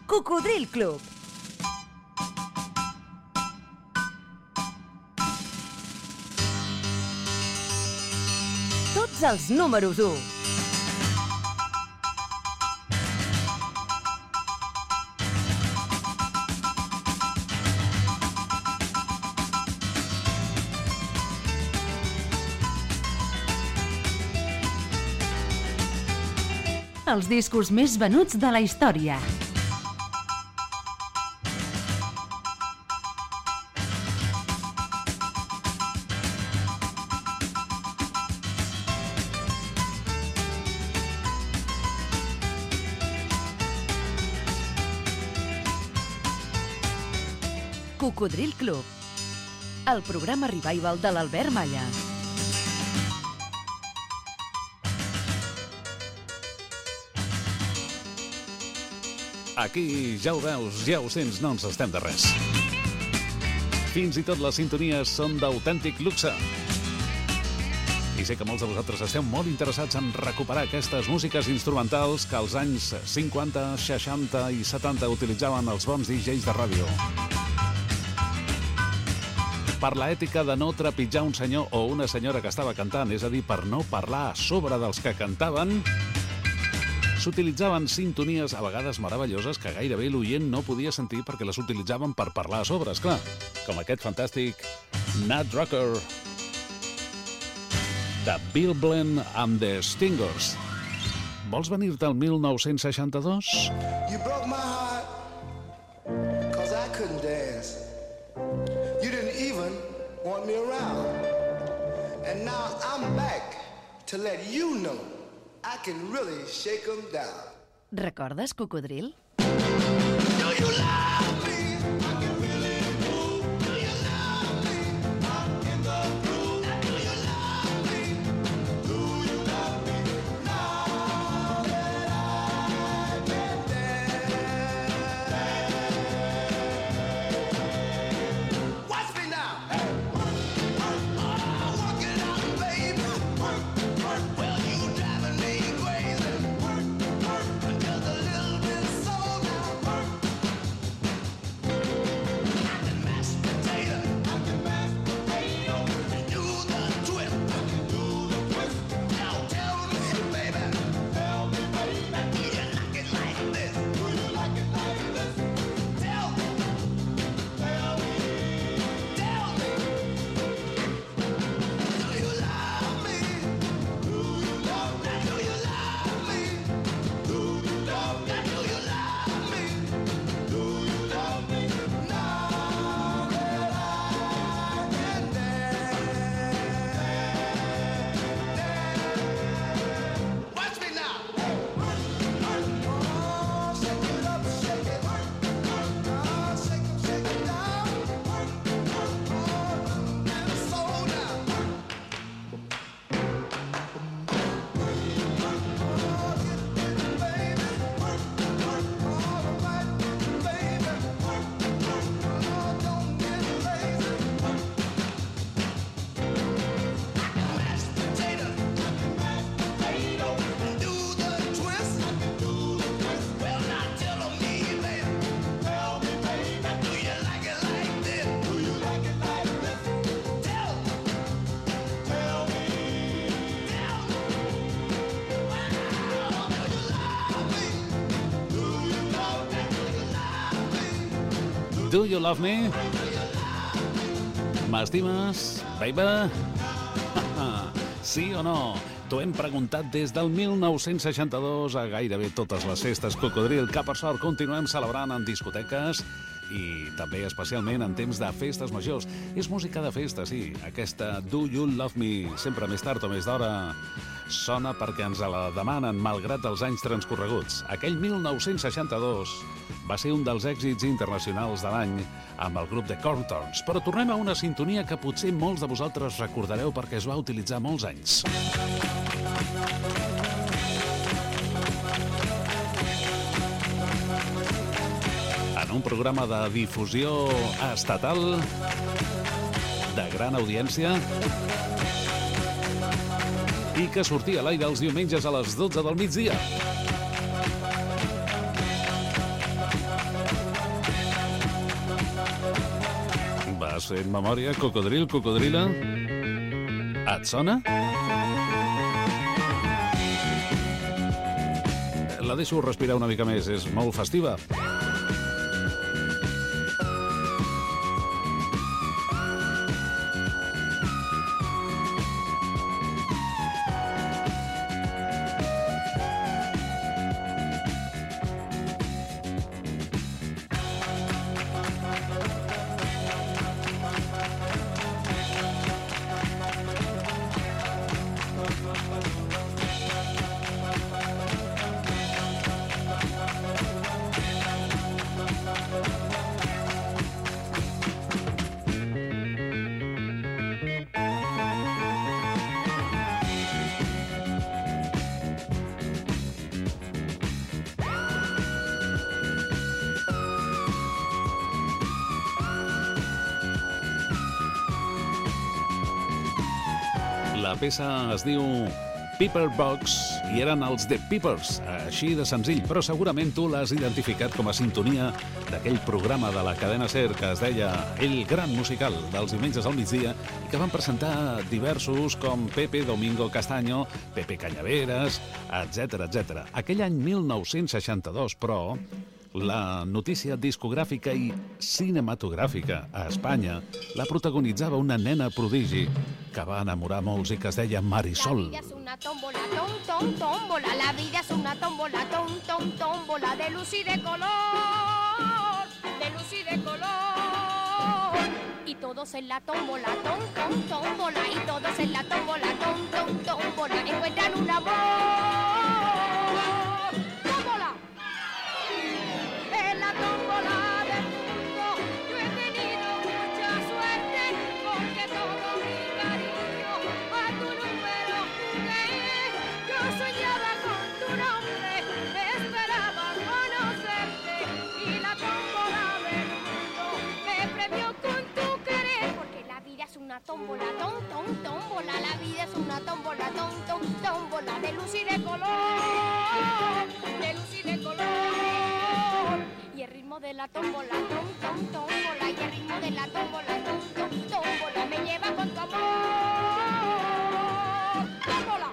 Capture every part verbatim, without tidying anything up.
Cocodril Club. Tots els números u. Els discos més venuts de la història. Cocodril Club, el programa revival de l'Albert Malla. Aquí ja ho veus, ja ho sents, no ens estem de res. Fins i tot les sintonies són d'autèntic luxe. I sé que molts de vosaltres esteu molt interessats en recuperar aquestes músiques instrumentals que als anys cinquanta, seixanta i setanta utilitzaven els bons D Js de ràdio. Per l'ètica de no trepitjar un senyor o una senyora que estava cantant, és a dir, per no parlar a sobre dels que cantaven, s'utilitzaven sintonies a vegades meravelloses que gairebé l'oient no podia sentir perquè les utilitzaven per parlar a sobre, esclar, com aquest fantàstic Nut Rocker de Bill Glenn and the Stingers. Vols venir-te al mil nou-cents seixanta-dos? You broke my heart cause I couldn't dance. You didn't even want me around. And now I'm back to let you know I can really shake 'em down. Recordes, Cocodril? Do you love me? I can really move. Do you love me? I'm in the groove. Do you love me? Do you love me? Now that I can dance. Watch me now. Hey, work, work, oh, work it out, baby. Work, work, well you driving me crazy. Work, work, just a little bit slow now. Work. I can mash potato. I can mash potato. And do the twist. I can do the twist. Now tell me, baby. Tell me, baby. Do you like it like this? Do you like it like this? Tell me. Tell me. Tell me. Do you love me? Do you love me? Do you love me? Do you love me? Do you love me? Do you love me? Now that I can dance. Watch me now. Oh, shake it up, shake it. Oh, shake it, shake it down. Oh, and slow down. Do you love me? M'estimes, baby? Sí o no? T'ho hem preguntat des del mil nou-cents seixanta-dos a gairebé totes les festes Cocodril, que per sort continuem celebrant en discoteques i també especialment en temps de festes majors. És música de festa, sí. Aquesta Do You Love Me, sempre més tard o més d'hora, sona perquè ens la demanen malgrat els anys transcorreguts. Aquell mil nou-cents seixanta-dos va ser un dels èxits internacionals de l'any amb el grup de Corntons. Però tornem a una sintonia que potser molts de vosaltres recordareu perquè es va utilitzar molts anys. En un programa de difusió estatal de gran audiència i que sortia a l'aire els diumenges a les dotze del migdia. Vas fent memòria? Cocodril, cocodrila? Et sona? La deixo respirar una mica més, és molt festiva. La peça es diu Pepper Box i eren els The Peppers, així de senzill, però segurament tu l'has identificat com a sintonia d'aquell programa de la cadena SER que es deia El Gran Musical dels diumenges al migdia i que van presentar diversos com Pepe Domingo Castaño, Pepe Cañaveras, etcètera, etcètera. Aquell any mil nou-cents seixanta-dos, però, la notícia discogràfica i cinematogràfica a Espanya la protagonitzava una nena prodigi que va enamorar molts i que es deia Marisol. La vida es una tómbola, tom, tom, tómbola. La vida es una tómbola, tom, tom, tómbola. De luz y de color, de luz y de color. Y todos en la tómbola, tom, tom, tómbola. Y todos en la tómbola, tom, tom, tómbola. Encuentran un amor. ¡Tómbola! En la tómbola del mundo yo he tenido mucha suerte porque todo mi cariño a tu número jugué. Yo soñaba con tu nombre, esperaba conocerte y la tómbola del mundo me premió con tu querer porque la vida es una tómbola, tom, tom, tómbola. La vida es una tómbola, tom, tom, tómbola. De luz y de color, de luz y de color. Y el ritmo de la tómbola, tom, tom, tómbola. Y el ritmo de la tómbola, tom, tom, tómbola. Me lleva con tu amor. ¡Tómbola!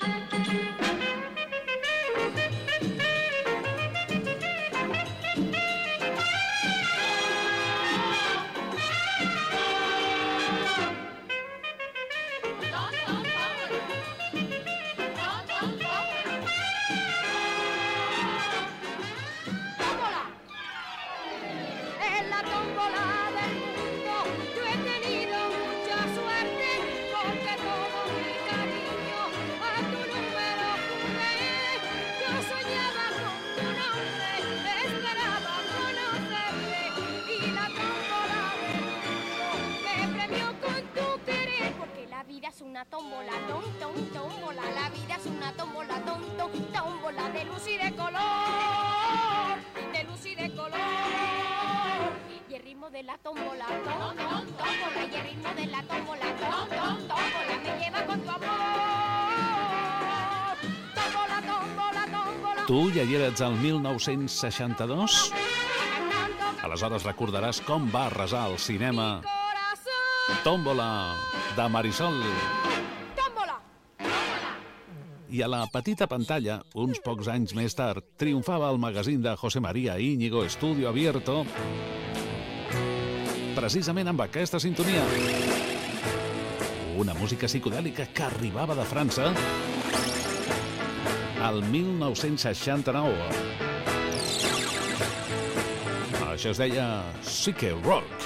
En la tómbola del mundo yo he tenido mucha suerte porque todo mi cariño a tu número jugué. Yo soñaba con tu nombre, esperaba conocerte y la tómbola del mundo me premió con tu querer porque la vida es una tómbola, tom, tom, tómbola. La vida es una tómbola, tom, tom, tómbola. De luz y de color, de luz y de color. Y el ritmo de la tómbola, tom, tom, tómbola. Y el ritmo de la tómbola, tom, tom, tómbola. Me lleva con tu amor. Tómbola, tómbola, tómbola. Tu ja hi eres al mil nou-cents seixanta-dos? Aleshores recordaràs com va arrasar el cinema Tómbola, de Marisol. Tómbola. I a la petita pantalla, uns pocs anys més tard, triomfava el magazín de José María Íñigo, Estudio Abierto, precisament amb aquesta sintonia. Una música psicodèlica que arribava de França al mil nou-cents seixanta-nou. Això es deia Psyche Rock.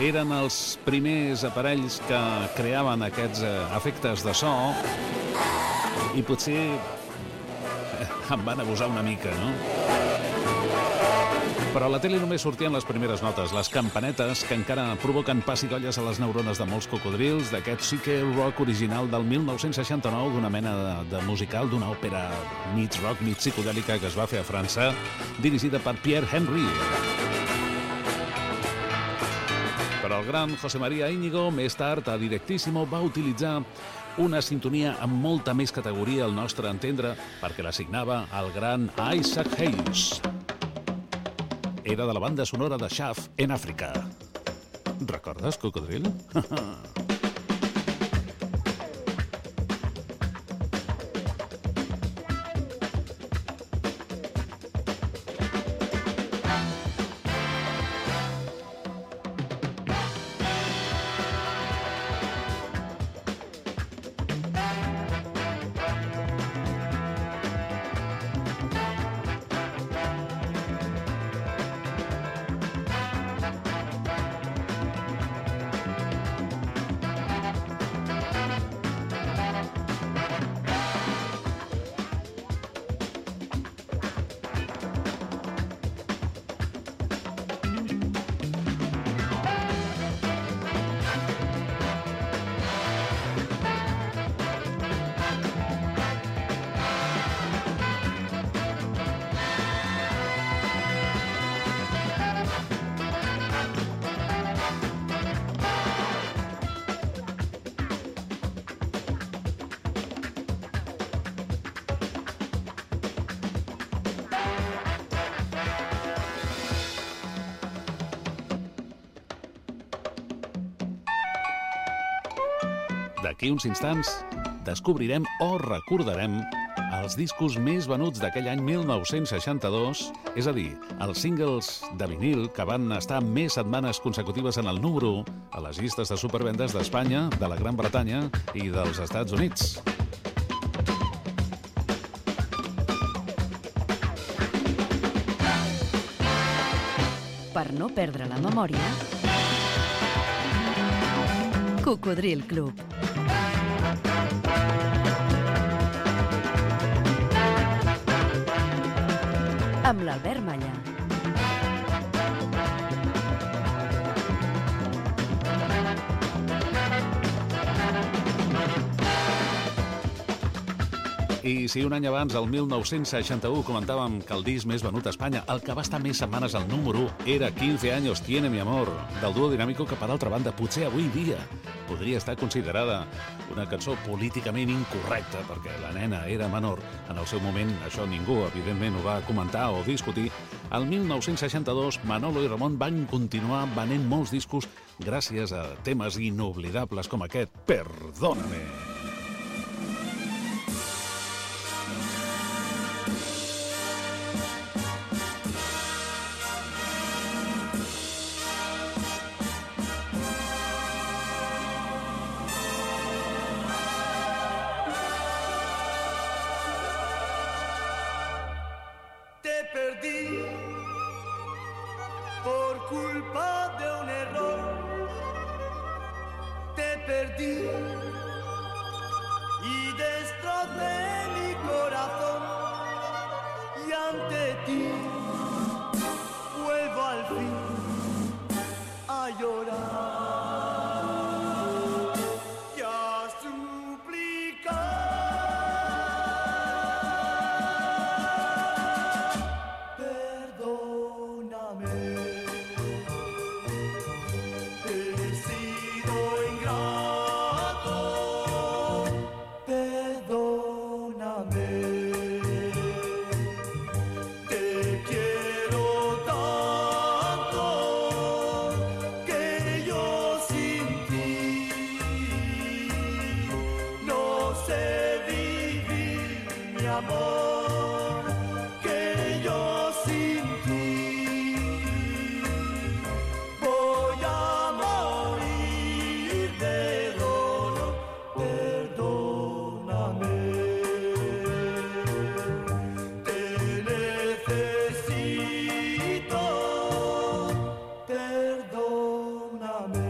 eren els primers aparells que creaven aquests eh, efectes de so i potser eh, em van abusar una mica, no? Però a la tele només sortien les primeres notes, les campanetes que encara provoquen pessigolles a les neurones de molts cocodrils, d'aquest psyche rock original del mil nou-cents seixanta-nou, d'una mena de, de musical, d'una òpera mig rock, mig psicodèlica que es va fer a França, dirigida per Pierre Henry. Però el gran José María Íñigo, més tard, a Directíssimo, va utilitzar una sintonia amb molta més categoria al nostre entendre, perquè la signava el gran Isaac Hayes. Era de la banda sonora de Shaft en Àfrica. Recordes, cocodril? D'aquí uns instants descobrirem o recordarem els discos més venuts d'aquell any mil nou-cents seixanta-dos, és a dir, els singles de vinil que van estar més setmanes consecutives en el número u a les llistes de supervendes d'Espanya, de la Gran Bretanya i dels Estats Units. Per no perdre la memòria, Cocodril Club. Amb l'Albert Malla. I si un any abans, el mil nou-cents seixanta-u, comentàvem que el disc més venut a Espanya, el que va estar més setmanes al número u, era quinze años tiene mi amor, del duo dinàmico que, per altra banda, potser avui dia podria estar considerada una cançó políticament incorrecta, perquè la nena era menor. En el seu moment, això ningú, evidentment, ho va comentar o discutir. El mil nou-cents seixanta-dos, Manolo i Ramon van continuar venent molts discos gràcies a temes inoblidables com aquest, Perdóname. Por culpa de un error te perdí y destrocé mi corazón y ante ti vuelvo al fin a llorar y a suplicar. Perdóname. Perdóname.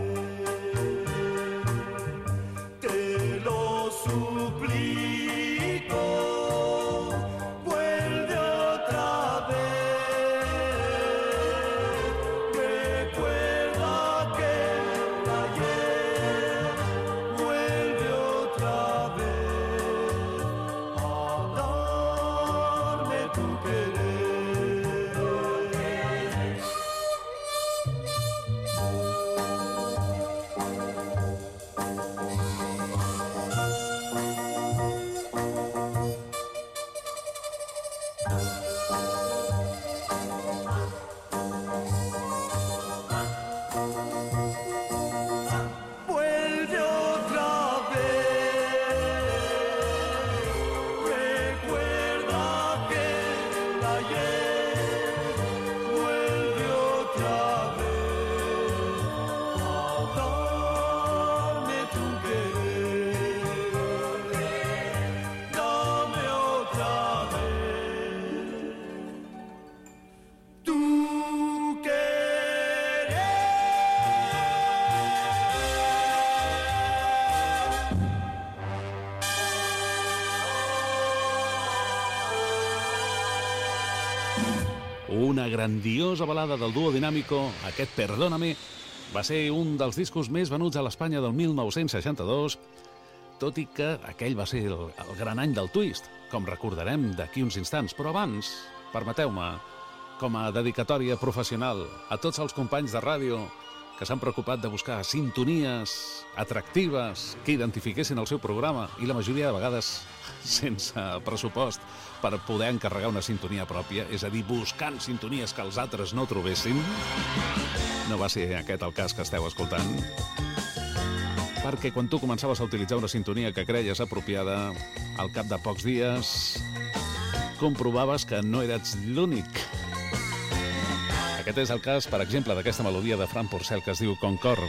una grandiosa balada del duo Dinámico, aquest Perdóname, va ser un dels discos més venuts a l'Espanya del mil nou-cents seixanta-dos, tot i que aquell va ser el, el gran any del twist, com recordarem d'aquí uns instants. Però abans, permeteu-me, com a dedicatòria professional a tots els companys de ràdio que s'han preocupat de buscar sintonies atractives que identifiquessin el seu programa i la majoria de vegades sense pressupost per poder encarregar una sintonia pròpia, és a dir, buscant sintonies que els altres no trobessin. No va ser aquest el cas que esteu escoltant, perquè quan tu començaves a utilitzar una sintonia que creies apropiada, al cap de pocs dies comprovaves que no eres l'únic. Aquest és el cas, per exemple, d'aquesta melodia de Fran Porcel que es diu Concord.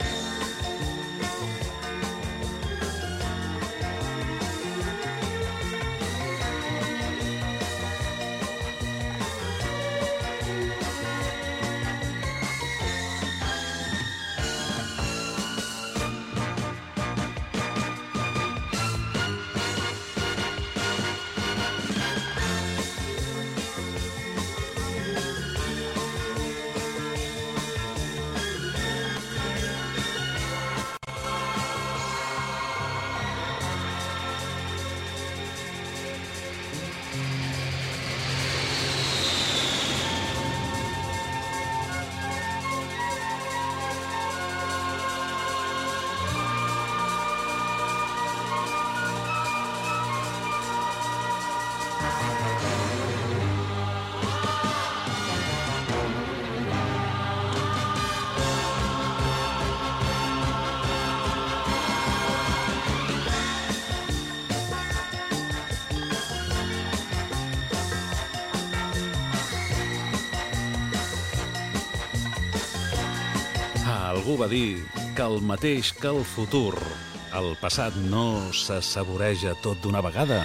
Algú va dir que el mateix que el futur, el passat no s'assaboreja tot d'una vegada,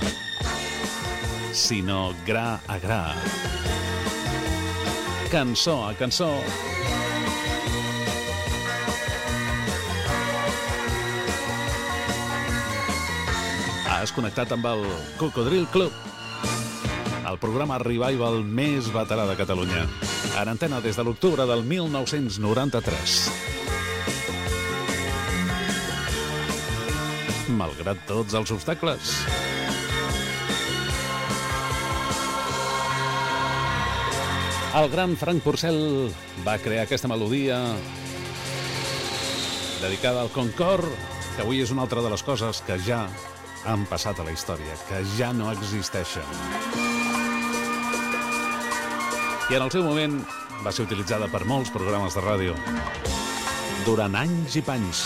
sinó gra a gra. Cançó a cançó. Has connectat amb el Cocodril Club, el programa Revival més veterà de Catalunya, en antena des de l'octubre del mil nou-cents noranta-tres. Malgrat tots els obstacles. El gran Frank Porcel va crear aquesta melodia dedicada al Concord, que avui és una altra de les coses que ja han passat a la història, que ja no existeixen. I en el seu moment va ser utilitzada per molts programes de ràdio durant anys i panys.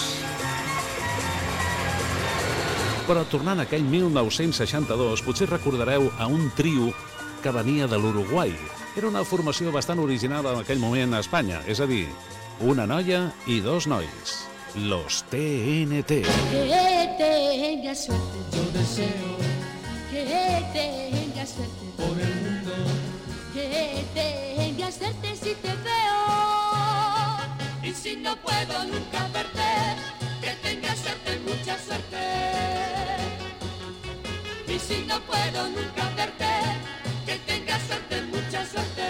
Però tornant a aquell mil nou-cents seixanta-dos, potser recordareu a un trio que venia de l'Uruguai. Era una formació bastant original en aquell moment a Espanya, és a dir, una noia i dos nois, los T N T. Que tengas suerte, yo deseo que tengas suerte por el mundo, que tengas suerte si te veo, y si no puedo nunca verte, que tengas suerte, mucha suerte, y si no puedo nunca verte, que tengas suerte, mucha suerte,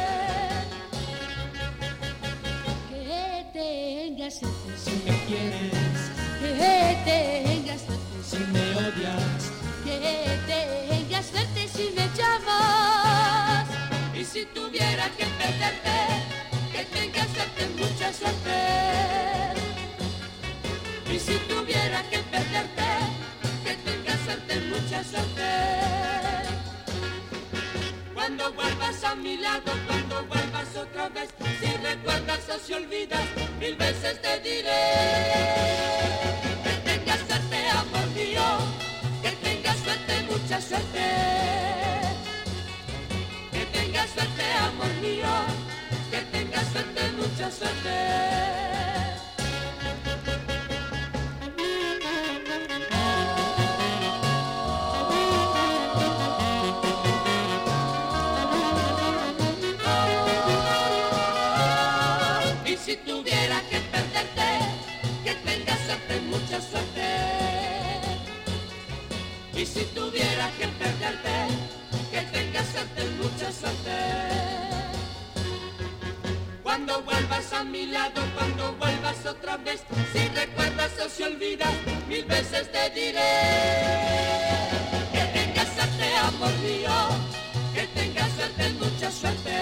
que tengas suerte si me quieres, que tengas suerte si me odias, que tengas suerte si me llamas, y si tuviera que perderte, que tengas suerte, mucha suerte, y si tuviera que perderte, que tengas suerte, mucha suerte. Cuando vuelvas a mi lado, cuando vuelvas otra vez, si recuerdas o si olvidas, mil veces te diré que tengas suerte, amor mío, que tengas suerte, mucha suerte, que tengas suerte, amor mío, que tengas suerte, mucha suerte. Si tuviera que perderte, que tengas suerte, mucha suerte. Y si tuviera que perderte, que tengas suerte, mucha suerte. mi lado cuando vuelvas otra vez. Si recuerdas o si olvidas, mil veces te diré. Que tengas suerte, amor mío, que tengas suerte, mucha suerte.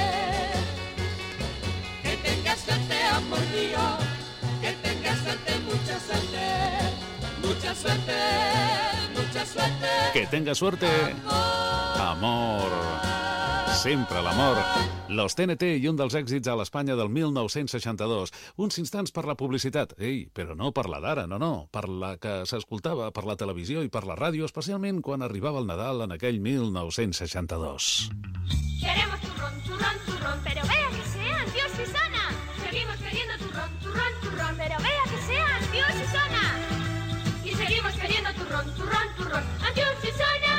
Que tengas suerte, amor mío, que tengas suerte, mucha suerte. Mucha suerte, mucha suerte. Que tenga suerte. Amor. Sempre l'amor. Los T N T i un dels èxits a l'Espanya del mil nou-cents seixanta-dos. Uns instants per la publicitat. Ei, però no per la d'ara, no, no. Per la que s'escoltava per la televisió i per la ràdio, especialment quan arribava el Nadal en aquell mil nou-cents seixanta-dos. Queremos turrón, turrón, turrón, pero vea que sean Dios y Sana. Seguimos queriendo turrón, turrón, turrón, pero vea que sean Dios y Sana. Y seguimos queriendo turrón, turrón, turrón, Dios y Sana.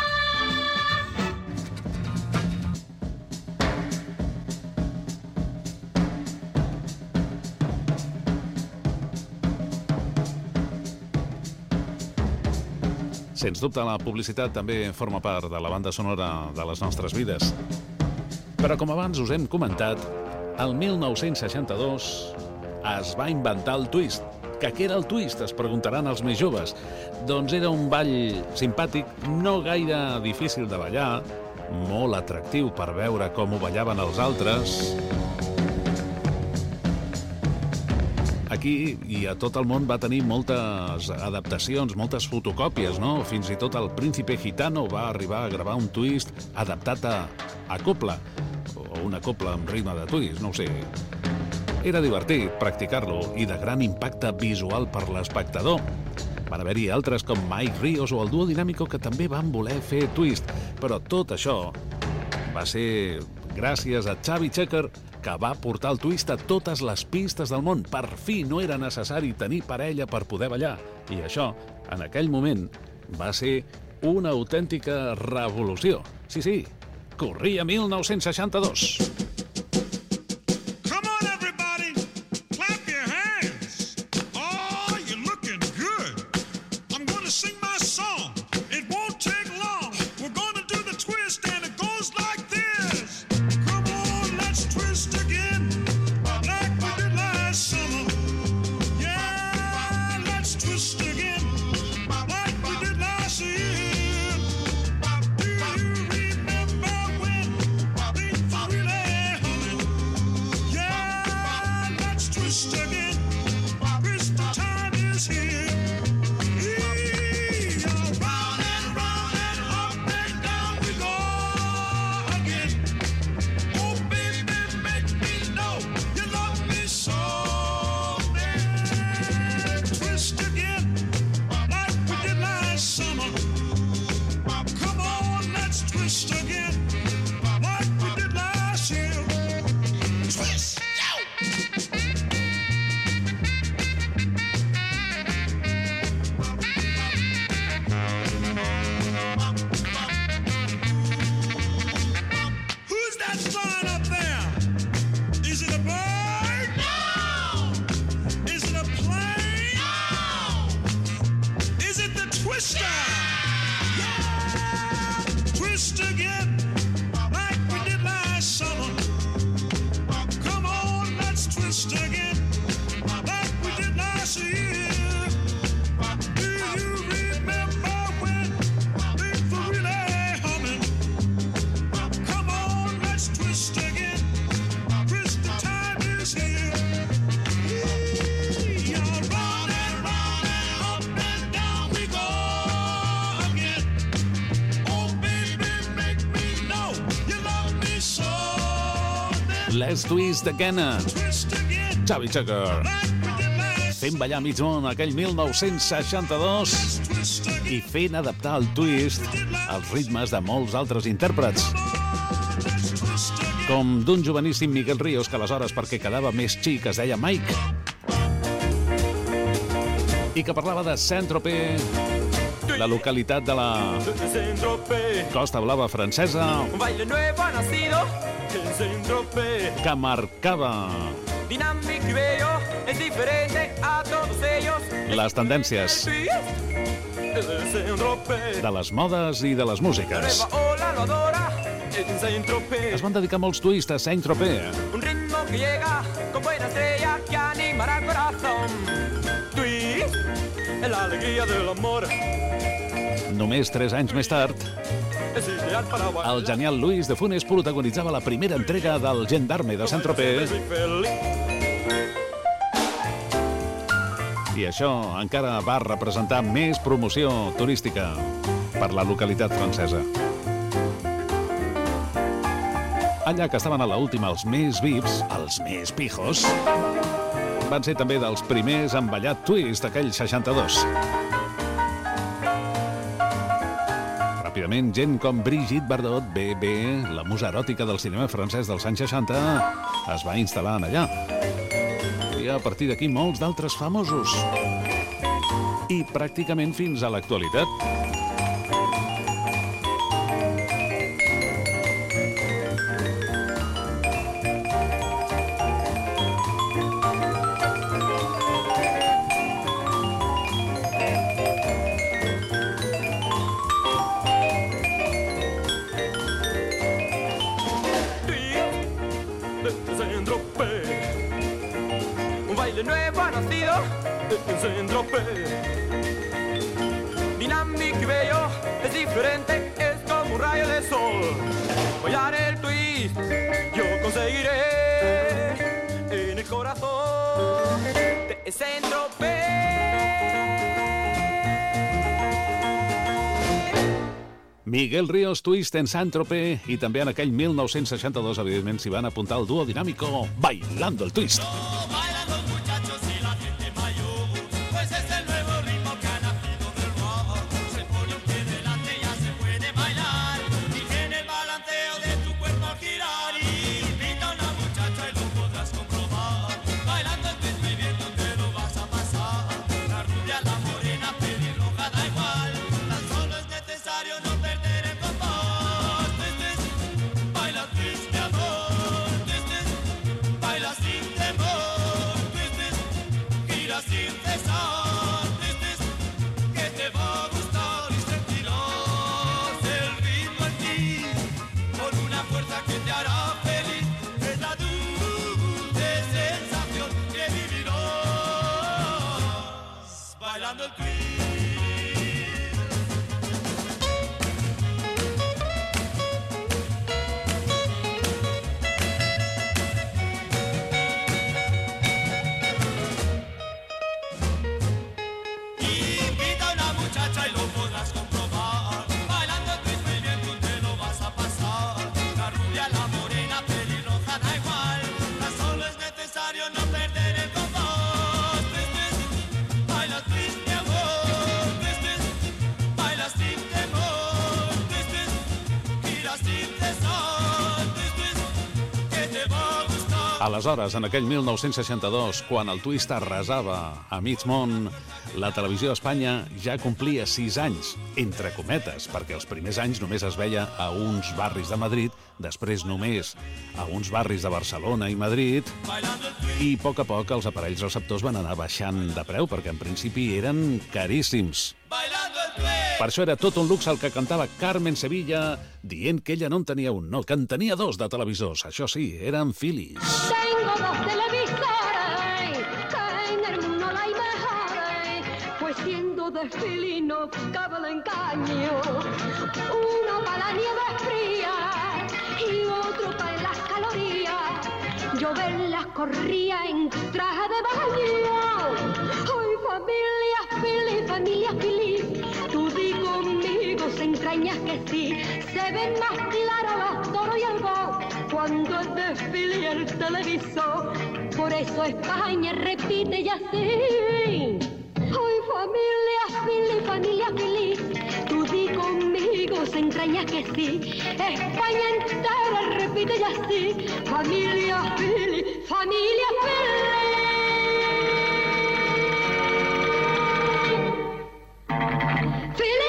Sens dubte, la publicitat també forma part de la banda sonora de les nostres vides. Però com abans us hem comentat, el mil nou-cents seixanta-dos es va inventar el twist. Que què era el twist, es preguntaran els més joves. Doncs era un ball simpàtic, no gaire difícil de ballar, molt atractiu per veure com ho ballaven els altres. Aquí i a tot el món va tenir moltes adaptacions, moltes fotocòpies, no? Fins i tot el Príncipe Gitano va arribar a gravar un twist adaptat a, a copla, o una copla amb ritme de twist, no ho sé. Era divertit practicar-lo i de gran impacte visual per l'espectador. Van haver-hi altres com Mike Ríos o el Dúo Dinámico que també van voler fer twist, però tot això va ser gràcies a Xavi Checker, que va portar el twist a totes les pistes del món. Per fi no era necessari tenir parella per poder ballar. I això, en aquell moment, va ser una autèntica revolució. Sí, sí, corria mil nou-cents seixanta-dos. Let's Twist Again. Xavi Checker. Fent ballar mig món aquell mil nou-cents seixanta-dos i fent adaptar el twist als ritmes de molts altres intèrprets. Com d'un joveníssim Miguel Ríos, que aleshores, perquè quedava més xic, es deia Mike, i que parlava de Saint-Tropez, la localitat de la Costa Blava francesa, que marcava les tendències de les modes i de les músiques. Es van dedicar molts twists a Saint-Tropez. con buena estrella que animará el corazón. Twist, la alegría del amor. Només tres anys més tard, Es ideal para bailar. el genial Luis de Funes protagonitzava la primera entrega del Gendarme de Saint-Tropez. Soy feliz. I això encara va representar més promoció turística per la localitat francesa. Allà que estaven a l'última els més vips, els més pijos, van ser també dels primers en ballar twist aquell seixanta-dos. Ràpidament, gent com Brigitte Bardot, bé, bé, la musa eròtica del cinema francès dels anys seixanta, es va instal·lar en allà. I a partir d'aquí molts d'altres famosos. I pràcticament fins a l'actualitat. Saint-Tropez. Un baile nuevo ha nacido en Saint-Tropez. Dinámico y bello, es diferente, es como un rayo de sol. Bailar el twist, yo conseguiré en el corazón de Saint-Tropez. Miguel Ríos, Twist en Saint-Tropez, i també en aquell mil nou-cents seixanta-dos, evidentment, s'hi van apuntar el dúo dinàmico Bailando el Twist. Bailan los muchachos y la gente mayor, pues es el nuevo ritmo que ha nacido del rock. Se pone un pie delante, ya se puede bailar, y tiene el balanceo de tu cuerpo al girar. Y invita a una muchacha y lo podrás comprobar. Bailando el twist, muy bien, ¿dónde lo vas a pasar? La rubia, la morena, pelirroja, da igual, tan solo es necesario no perder el compás. Twist, twist, baila twist, mi amor. Twist, twist, baila sin temor. Twist, twist, gira sin cesar. Twist, twist, que te va a gustar y sentirás el ritmo en ti, con una fuerza que te hará feliz. Es la dulce sensación que vivirás bailando el twist. Invita a una muchacha y lo podrás comprobar. Bailando el twist muy bien, tú te lo vas a pasar. La rubia, la morena, pelirroja, da igual, tan solo es necesario no perder el compás. Twist, twist, baila twist, mi amor. Twist, twist, baila sin temor. Twist, twist, gira sin cesar. Twist, twist, que te va a gustar. Aleshores, en aquell mil nou-cents seixanta-dos, quan el twist arrasava a mig món, la televisió a Espanya ja complia sis anys, entre cometes, perquè els primers anys només es veia a uns barris de Madrid, després només a uns barris de Barcelona i Madrid, i a poc a poc els aparells receptors van anar baixant de preu, perquè en principi eren caríssims. Bailando el twist. Per això era tot un luxe el que cantava Carmen Sevilla, dient que ella no en tenia un, no, que en tenia dos de televisors. Això sí, eren Philips. Tengo dos televisores, que en el mundo no hay mejores, pues siendo de Philly no cabe el engaño. Uno para la nieve fría y otro para las calorías. Yo verlas corría en traje de baño. Ay, familia Philly, familia Philly, tú di conmigo, se entrañas que sí. Se ven más claros los toros y el voz cuando es de Philly el televisor. Por eso España repite y así. Ay, familia Philly, familia Philly, tú di conmigo, se entrañas que sí. España entera repite y así. Familia Philly, familia Philly. Philly.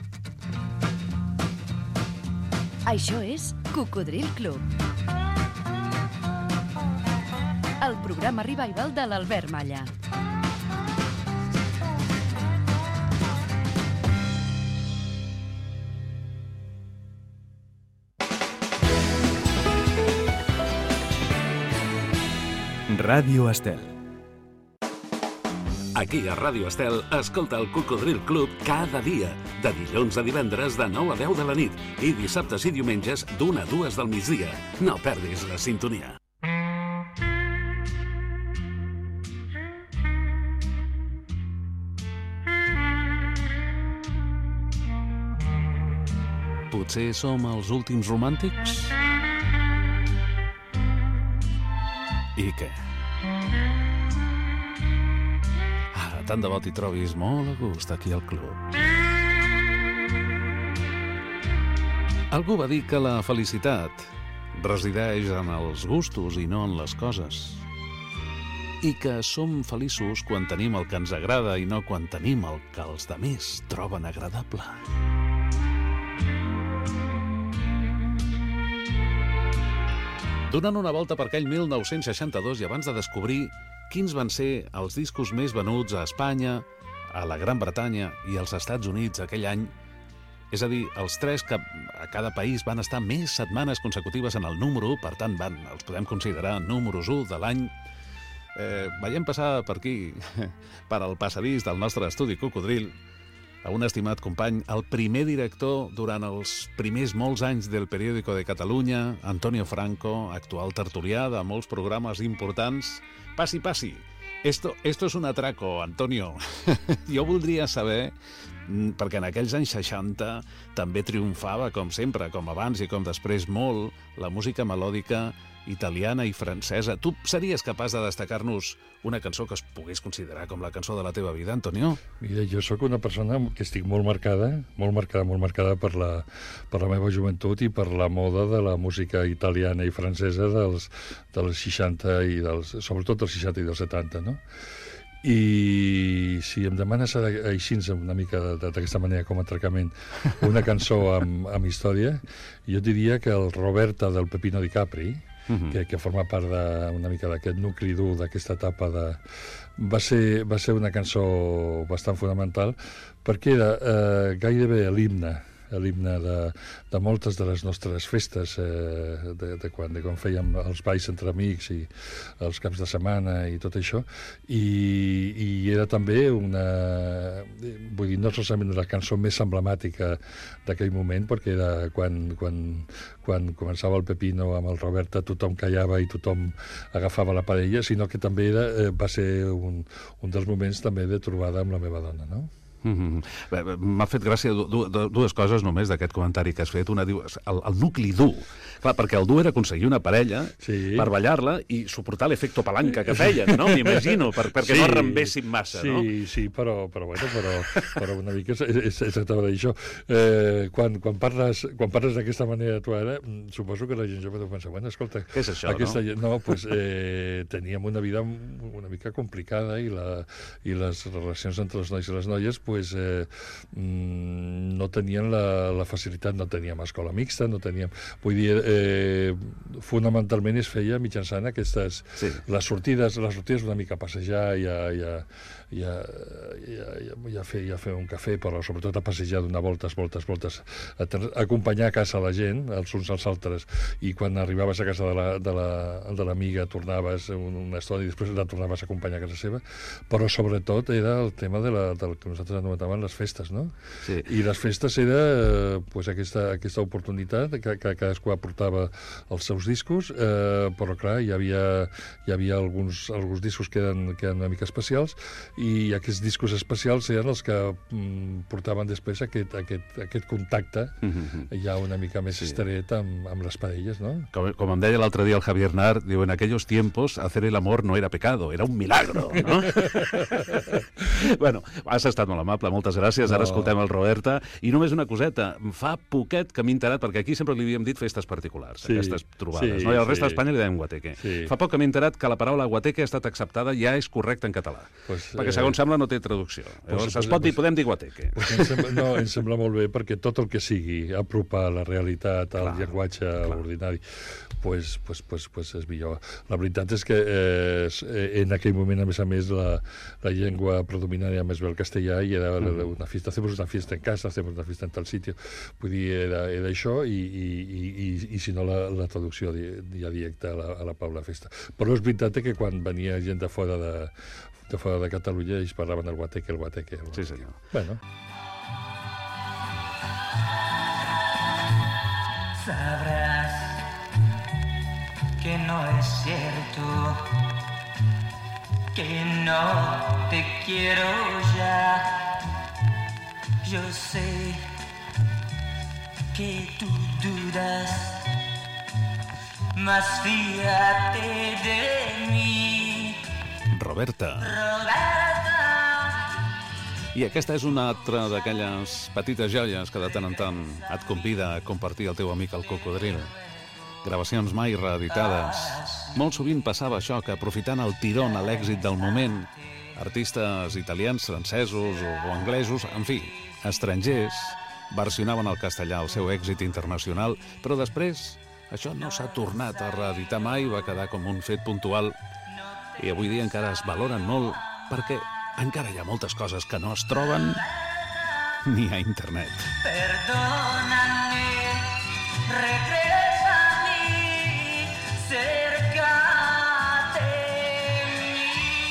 Això és Cocodril Club. El programa revival de l'Albert Malla. Ràdio Estel. Aquí a Ràdio Estel, escolta el Cocodril Club cada dia, de dilluns a divendres de nou a deu de la nit i dissabtes i diumenges d'una a dues del migdia. No perdis la sintonia. Potser som els últims romàntics? I què? Ah, tant de bo t'hi trobis molt a gust aquí al club. Algú va dir que la felicitat resideix en els gustos i no en les coses. I que som feliços quan tenim el que ens agrada i no quan tenim el que els demés troben agradable. Donant una volta per aquell mil nou-cents seixanta-dos i abans de descobrir quins van ser els discos més venuts a Espanya, a la Gran Bretanya i als Estats Units aquell any, és a dir, els tres que a cada país van estar més setmanes consecutives en el número u, per tant, van, els podem considerar números u de l'any, eh, veiem passar per aquí, per al passadís del nostre estudi Cocodril, a un estimat company, el primer director durant els primers molts anys del Periódico de Catalunya, Antonio Franco, actual tertulià de molts programes importants. Passi, passi. Esto, esto es un atraco, Antonio. Jo voldria saber, perquè en aquells anys seixanta també triomfava, com sempre, com abans i com després molt, la música melòdica italiana i francesa. Tu series capaç de destacar-nos una cançó que es pogués considerar com la cançó de la teva vida, Antonio? Mira, jo sóc una persona que estic molt marcada, molt marcada, molt marcada per la, per la meva joventut i per la moda de la música italiana i francesa dels, dels seixanta i dels, sobretot dels seixanta i dels setanta, no? I si em demanes així una mica d'aquesta manera com a atracament una cançó amb, amb història, jo diria que el Roberta del Pepino Di Capri, Uh-huh. que, que forma part de, una mica d'aquest nucli dur, d'aquesta etapa de... Va ser, va ser una cançó bastant fonamental perquè era eh, gairebé l'himne l'himne de, de moltes de les nostres festes, eh, de, de, quan, de quan fèiem els balls entre amics i els caps de setmana i tot això, i, i era també una... Vull dir, no solament la cançó més emblemàtica d'aquell moment, perquè era quan, quan, quan començava el Pepino amb el Roberta, tothom callava i tothom agafava la parella, sinó que també era, eh, va ser un, un dels moments també de trobada amb la meva dona, no? Mm-hmm. M'ha fet gràcia du du dues coses només d'aquest comentari que has fet. Una diu, el, el nucli dur. Clar, perquè el dur era aconseguir una parella sí. per ballar-la i suportar l'efecto palanca que feien, no? M'imagino, per, perquè sí. no rembessin massa, sí, no? Sí, sí, però, però, bueno, però, però una mica és, és, és exactament això. Eh, quan, quan parles, quan parles d'aquesta manera tu ara, suposo que la gent jove deu pensar, bueno, escolta... Què és això, aquesta, no? No, pues, eh, teníem una vida una mica complicada i, la, i les relacions entre els nois i les noies pues, eh, no tenien la, la facilitat, no teníem escola mixta, no teníem... Vull dir, eh, fonamentalment es feia mitjançant aquestes... Sí. Les sortides, les sortides una mica a passejar i a, i a, i a, i a, i a, fer, i a fer un cafè, però sobretot a passejar, donar voltes, voltes, voltes, a acompanyar a casa la gent, els uns als altres, i quan arribaves a casa de la, de la, de l'amiga tornaves una estona i després la tornaves a acompanyar a casa seva, però sobretot era el tema de la, del que nosaltres anomenàvem les festes, no? Sí. I les festes era eh, pues aquesta, aquesta oportunitat que, que cadascú aportava els seus discos, eh, però clar, hi havia, hi havia alguns, alguns discos que eren, que eren una mica especials i aquests discos especials eren els que mm, portaven després aquest, aquest, aquest contacte mm-hmm. ja una mica més sí. estret amb, amb les parelles, no? Com, com em deia l'altre dia el Javier Nart, diu, en aquellos tiempos hacer el amor no era pecado, era un milagro, no? Bueno, has estat molt amable, moltes gràcies. No. Ara escoltem el Roberta. I només una coseta, fa poquet que m'he enterat, perquè aquí sempre li havíem dit festes particulars, sí, aquestes trobades, sí, no? I al resta sí. d'Espanya li dèiem guateque. Sí. Fa poc que m'he enterat que la paraula guateque ha estat acceptada, ja és correcta en català. Pues, perquè que segons sembla no té traducció. Llavors es pot dir, podem dir guateque. Em sembla, no, em sembla molt bé, perquè tot el que sigui apropar la realitat al llenguatge ordinari, pues, pues, pues, pues és millor. La veritat és que eh, en aquell moment, a més a més, la, la llengua predominant era més bé el castellà i era mm. una fiesta, hacemos una fiesta en casa, hacemos una fiesta en tal sitio. Vull dir, era, era això i, i, i, i, i si no, la, la traducció ja directa a la, a la Paula Festa. Però és veritat que quan venia gent de fora de, de, fora de Catalunya ells parlaven el guateque, el guateque. El Sí, senyor. Bueno. Sabrás que no es cierto, que no te quiero ya. Yo sé que tú dudas, mas fíjate de mí. Roberta. Roberta. I aquesta és una altra d'aquelles petites joies que de tant en tant et convida a compartir el teu amic el Cocodril. Gravacions mai reeditades. Molt sovint passava això, que aprofitant el tirón a l'èxit del moment, artistes italians, francesos o, o anglesos, en fi, estrangers, versionaven al castellà el seu èxit internacional, però després això no s'ha tornat a reeditar mai, va quedar com un fet puntual i avui dia encara es valoren molt perquè encara hi ha moltes coses que no es troben ni a internet. Perdóname, regresa a mí, cerca de mí.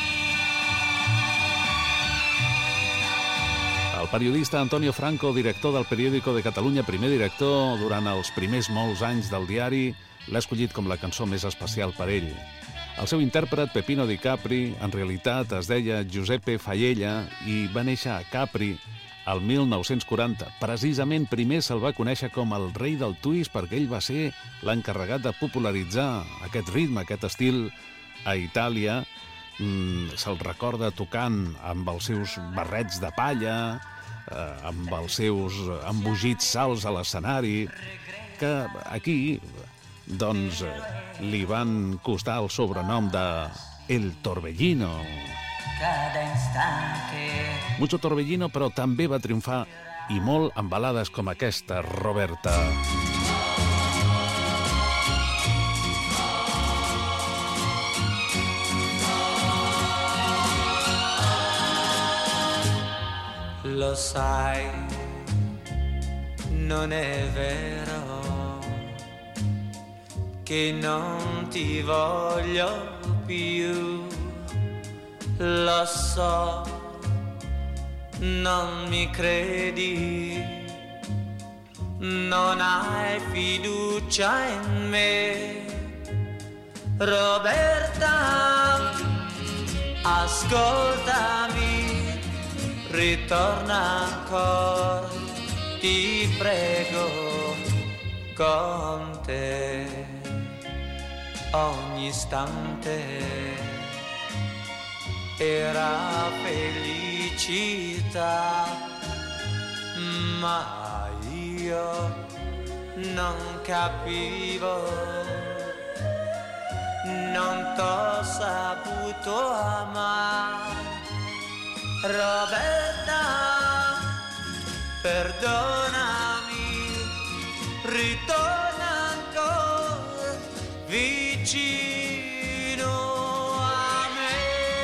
El periodista Antonio Franco, director del Periódico de Catalunya, primer director durant els primers molts anys del diari, l'ha escollit com la cançó més especial per ell. El seu intèrpret, Peppino Di Capri, en realitat es deia Giuseppe Faiella i va néixer a Capri el mil nou-cents quaranta. Precisament primer se'l va conèixer com el rei del twist perquè ell va ser l'encarregat de popularitzar aquest ritme, aquest estil a Itàlia. Mm, se'l recorda tocant amb els seus barrets de palla, eh, amb els seus embogits salts a l'escenari, que aquí doncs li van costar el sobrenom de El Torbellino. Cada instante. Mucho Torbellino, però també va triomfar i molt amb balades com aquesta, Roberta. Lo sai, non è vero che non ti voglio più. Lo so, non mi credi, non hai fiducia in me. Roberta, ascoltami, ritorna ancora, ti prego, con te ogni istante era felicità, ma io non capivo, non t'ho saputo amare. Roberta, perdonami, ritorna ancora vicino a me.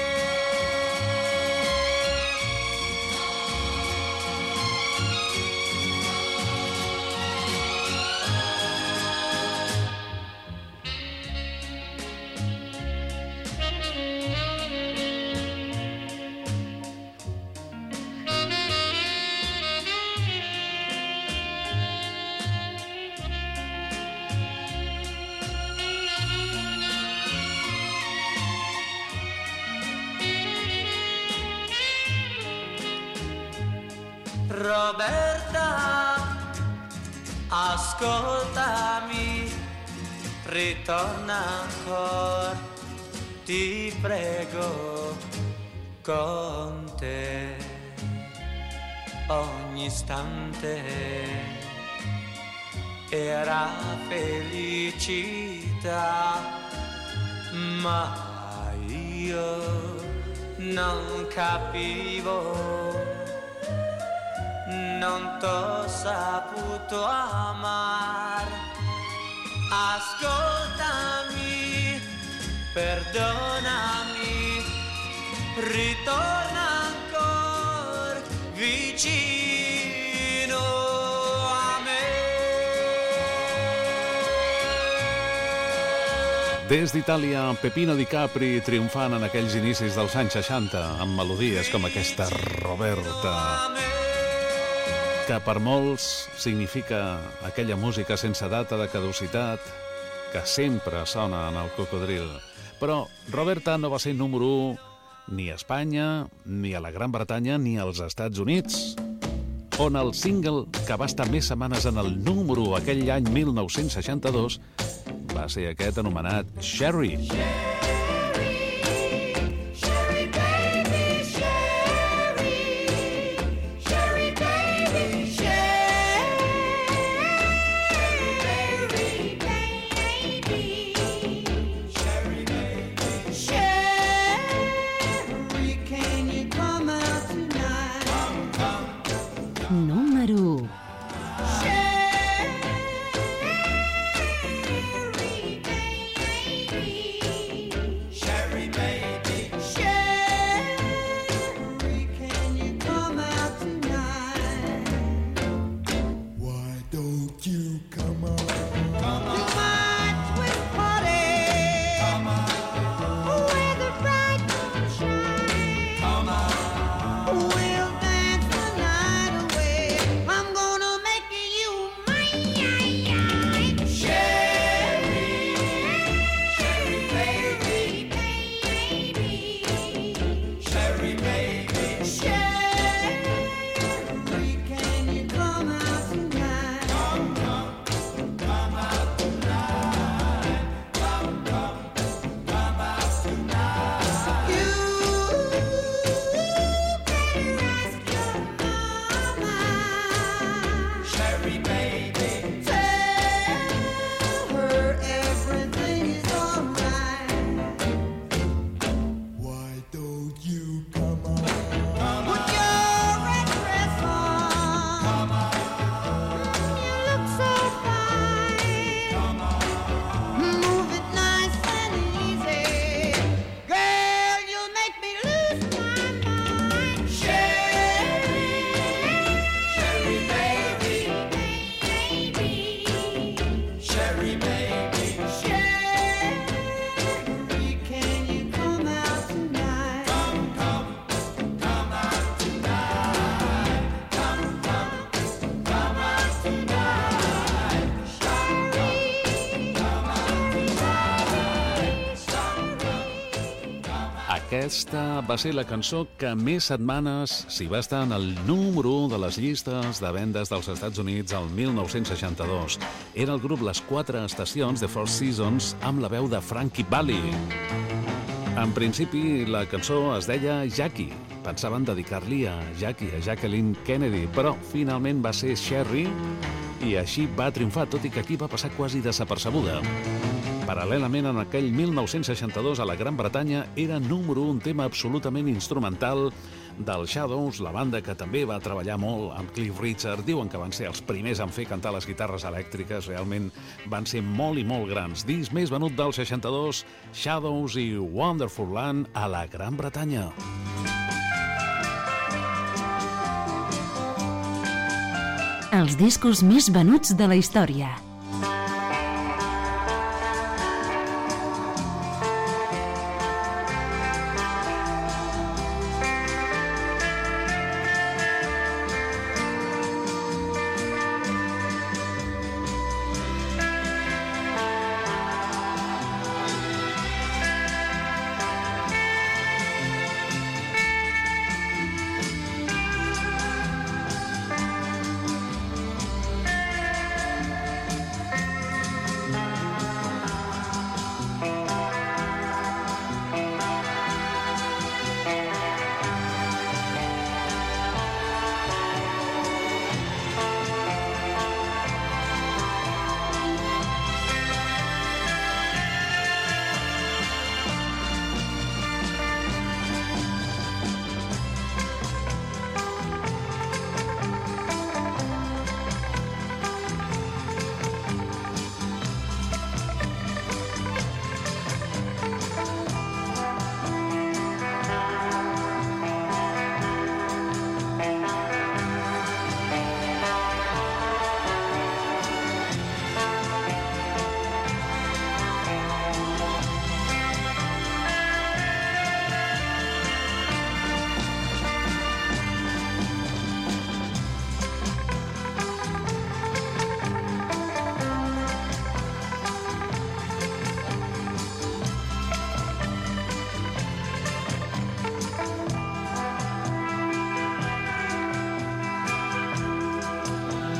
Roberta, ascoltami, ritorna ancora, ti prego, con te ogni istante era felicità, ma io non capivo, non t'ho saputo amar. Ascoltami, perdonami, ritorna ancora vicino a me. Des d'Itàlia, Peppino Di Capri triomfant en aquells inicis dels anys seixanta amb melodies com aquesta Roberta, que per molts significa aquella música sense data de caducitat que sempre sona en el Cocodril. Però Roberta no va ser número u ni a Espanya, ni a la Gran Bretanya, ni als Estats Units, on el single que va estar més setmanes en el número u aquell any mil nou-cents seixanta-dos va ser aquest anomenat Sherry. Número u. Aquesta va ser la cançó que més setmanes s'hi va estar en el número u de les llistes de vendes dels Estats Units el mil nou-cents seixanta-dos. Era el grup Les Quatre Estacions de Four Seasons amb la veu de Frankie Valli. En principi, la cançó es deia Jackie. Pensaven dedicar-li a Jackie, a Jacqueline Kennedy, però finalment va ser Sherry i així va triomfar, tot i que aquí va passar quasi desapercebuda. Paral·lelament, en aquell mil nou-cents seixanta-dos, a la Gran Bretanya, era número un tema absolutament instrumental dels Shadows, la banda que també va treballar molt amb Cliff Richard. Diuen que van ser els primers en fer cantar les guitarres elèctriques, realment van ser molt i molt grans. Disc més venut del seixanta-dos, Shadows i Wonderful Land a la Gran Bretanya. Els discos més venuts de la història.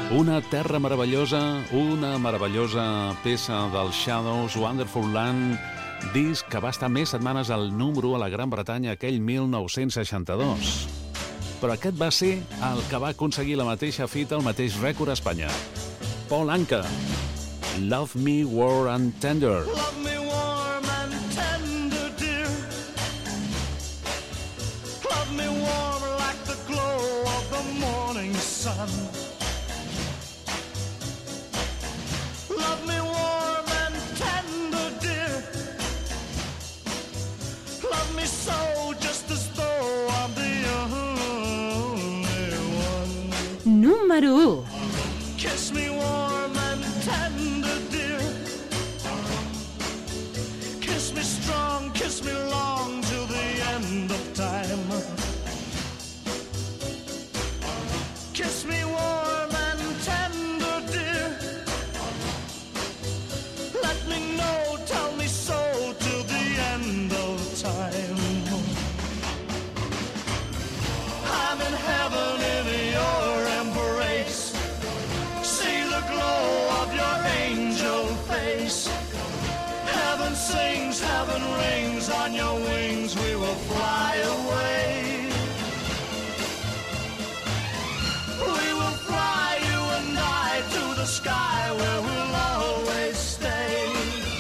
Una terra meravellosa, una meravellosa peça dels Shadows, Wonderful Land, disc que va estar més setmanes al número a la Gran Bretanya aquell mil nou-cents seixanta-dos. Però aquest va ser el que va aconseguir la mateixa fita, el mateix rècord a Espanya. Paul Anka, Love Me Warm and Tender. Love me warm and tender, dear. Love me warm like the glow of the morning sun. Love me warm and tender, dear. Love me so, just as though I'm the only one. Número u. Kiss me warm and tender, dear. Kiss me strong, kiss me long till the end of time. Kiss me warm and tender, dear. Let me know, tell me so till the end of time. I'm in heaven in your embrace. See the glow of your angel face. Heaven sings, heaven rings, on your wings we will fly away. We will fly, you and I, to the sky where we'll always stay.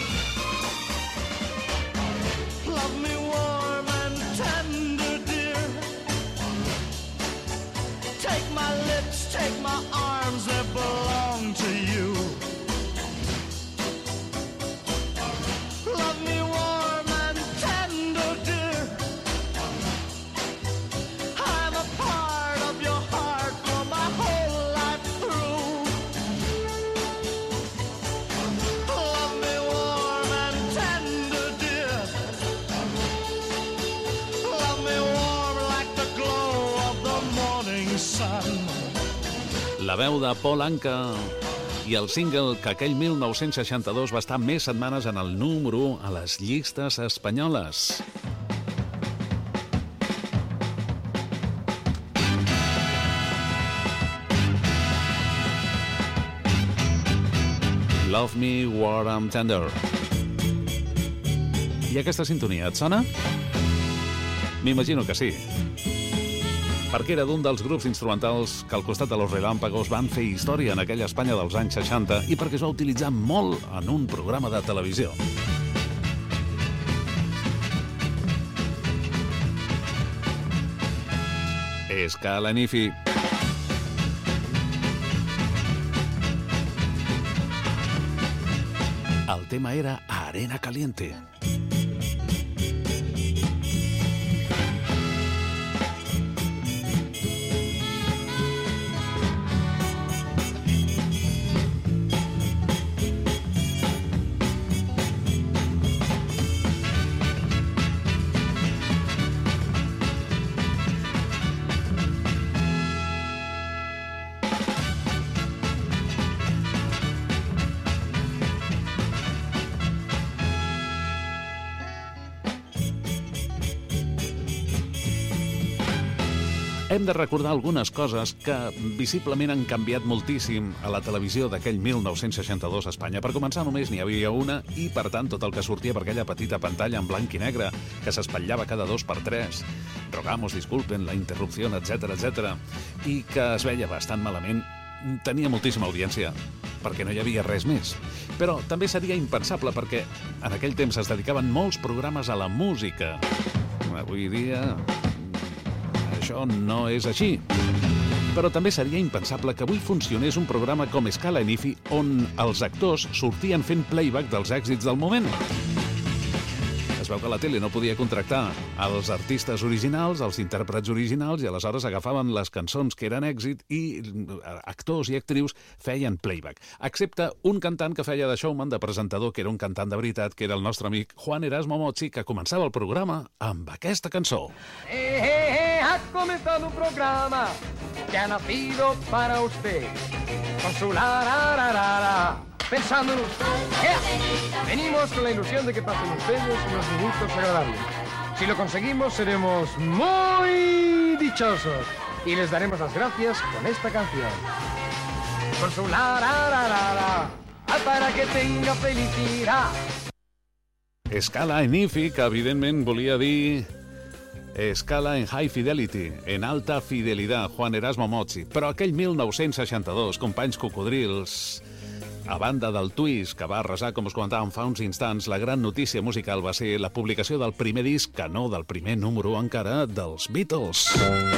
Love me warm and tender, dear. Take my lips, take my arms, they belong to you. Love me warm and tender, dear. I'm a part of your heart for my whole life through. Love me warm and tender, dear. Love me warm like the glow of the morning sun. La veu de Paul Anka i el single que aquell mil nou-cents seixanta-dos va estar més setmanes en el número u a les llistes espanyoles. Love Me Warm and Tender. I aquesta sintonia et sona? M'imagino que sí, perquè era d'un dels grups instrumentals que al costat de Los Relámpagos van fer història en aquella Espanya dels anys seixanta i perquè es va utilitzar molt en un programa de televisió. Scala Nifi. El tema era Arena Caliente. Hem de recordar algunes coses que visiblement han canviat moltíssim a la televisió d'aquell mil nou-cents seixanta-dos a Espanya. Per començar, només n'hi havia una i, per tant, tot el que sortia per aquella petita pantalla en blanc i negre que s'espatllava cada dos per tres. Rogamos, disculpen, la interrupció, etcètera, etcètera, i que es veia bastant malament, tenia moltíssima audiència, perquè no hi havia res més. Però també seria impensable perquè en aquell temps es dedicaven molts programes a la música. Avui dia això no és així. Però també seria impensable que avui funcionés un programa com Scala Nifi on els actors sortien fent playback dels èxits del moment. Es veu que la tele no podia contractar els artistes originals, els intèrprets originals, i aleshores agafaven les cançons que eren èxit i actors i actrius feien playback. Excepte un cantant que feia de showman, de presentador, que era un cantant de veritat, que era el nostre amic Juan Erasmo Mozzi, que començava el programa amb aquesta cançó. Eh, eh, eh, ha comenzado un programa que ha nacido para usted. Con su la, la, la, la, la. Pensando en usted. ¡Eh! Venimos con la ilusión de que pasen ustedes unos minutos agradables. Si lo conseguimos, seremos muy dichosos y les daremos las gracias con esta canción. con su la la la la la, para que tenga felicidad. Escala en I F I, que evidentment volia dir escala en High Fidelity, en alta fidelitat, Juan Erasmo Mozzi. Però aquell mil nou-cents seixanta-dos, companys cocodrils, a banda del twist que va arrasar, com us comentàvem fa uns instants, la gran notícia musical va ser la publicació del primer disc, que no del primer número encara, dels Beatles.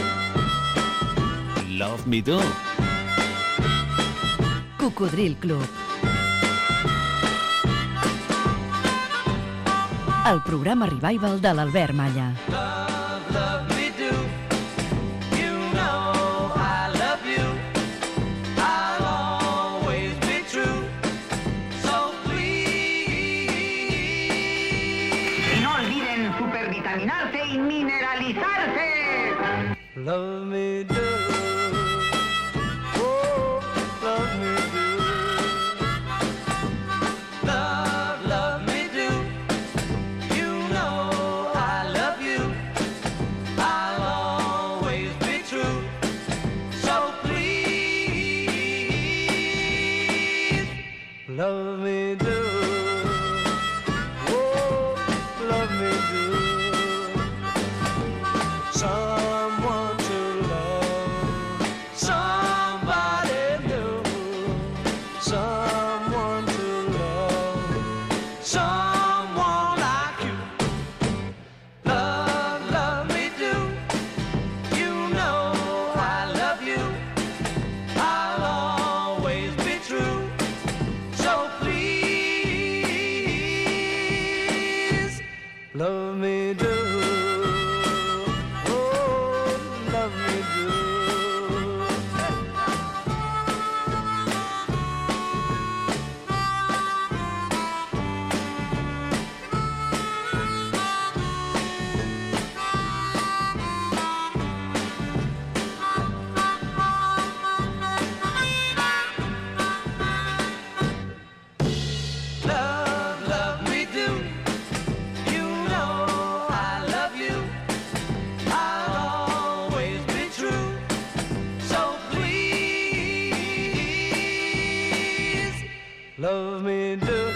Love Me Do. Cocodril Club. El programa Revival de l'Albert Malla. Love, love me do. You know I love you. I'll always be true. So please. Y no olviden supervitaminarse y mineralizarse. Love me do. Oh, love me do. Love, love me do. You know I love you. I'll always be true. So please, love me do. Oh, love me do. Someone to love, somebody new, someone to love, someone like you. Love, love me do. You know I love you. I'll always be true. So please, love me do. Oh, love me do. Love, love me do. You know I love you. I'll always be true. So please, love me do.